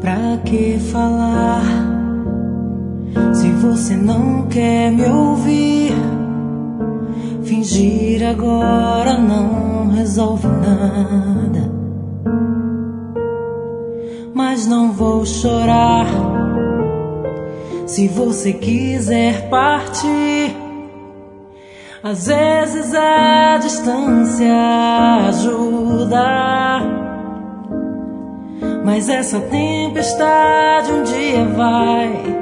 Pra que falar se você não quer me ouvir? Fingir agora não resolve nada. Mas não vou chorar se você quiser partir. Às vezes a distância ajuda, mas essa tempestade um dia vai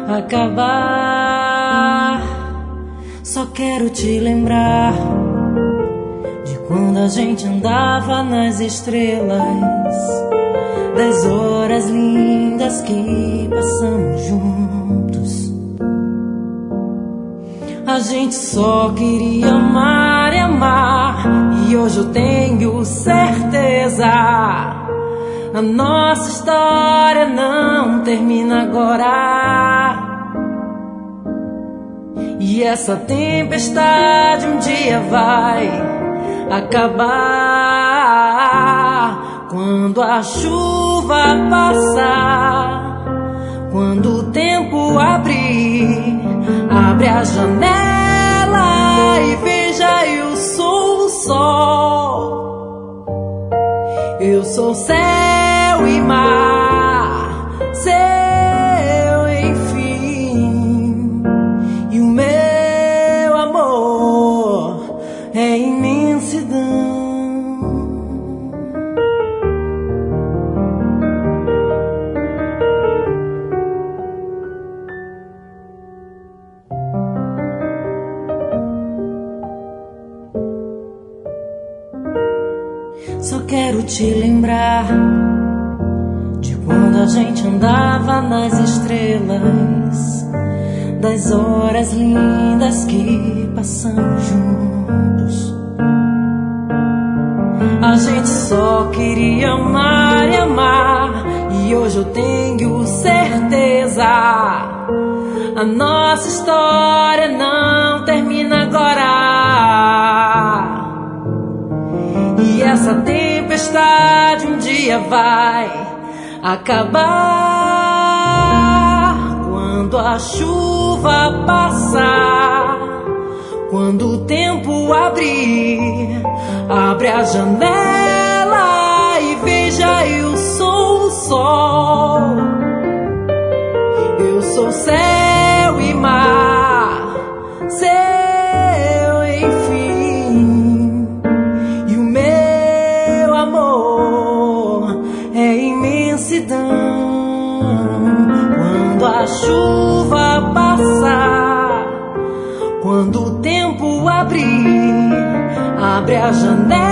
acabar. Só quero te lembrar de quando a gente andava nas estrelas, das horas lindas que passamos juntos. A gente só queria amar e amar, e hoje eu tenho certeza, a nossa história não termina agora. E essa tempestade um dia vai acabar. Quando a chuva passar, quando o tempo abrir, abre a janela e veja, eu sou o sol, eu sou céu e mar, seu enfim. E o meu amor é imensidão. Só quero te lembrar de quando a gente andava nas estrelas, das horas lindas que passamos juntos. A gente só queria amar e amar, e hoje eu tenho certeza, a nossa história não termina agora. E essa tempestade um dia vai acabar. Quando a chuva passar, quando o tempo abrir, abre a janela e veja, eu sou o sol, eu sou céu e mar, seu enfim. E o meu amor é imensidão. Quando a chuva passar, quando o tempo abrir, abre a janela